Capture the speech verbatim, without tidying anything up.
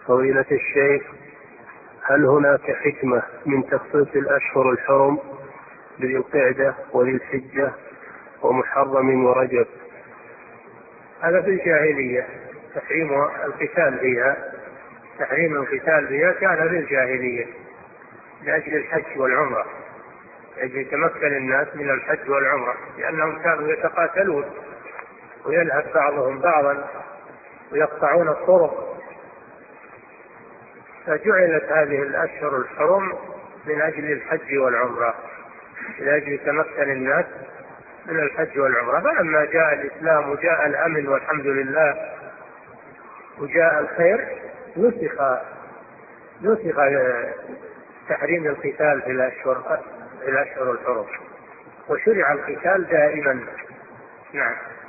فضيلة الشيخ، هل هناك حكمة من تخصيص الأشهر الحرم بذي القعدة وذي الحجة ومحرم ورجب؟ هذا في الجاهلية، تحريم القتال فيها، تحريم القتال فيها كان في الجاهلية لأجل الحج والعمرة، لأجل يتمكن الناس من الحج والعمرة، لأنهم كانوا يتقاتلون ويلهب بعضهم بعضا ويقطعون الطرق، فجعلت هذه الأشهر الحرم من أجل الحج والعمرة، لأجل يتمكن الناس من الحج والعمرة. فلما جاء الإسلام وجاء الأمن والحمد لله وجاء الخير نسخ نسخ تحريم القتال في الأشهر في الأشهر الحرم، وشرع القتال دائما. نعم.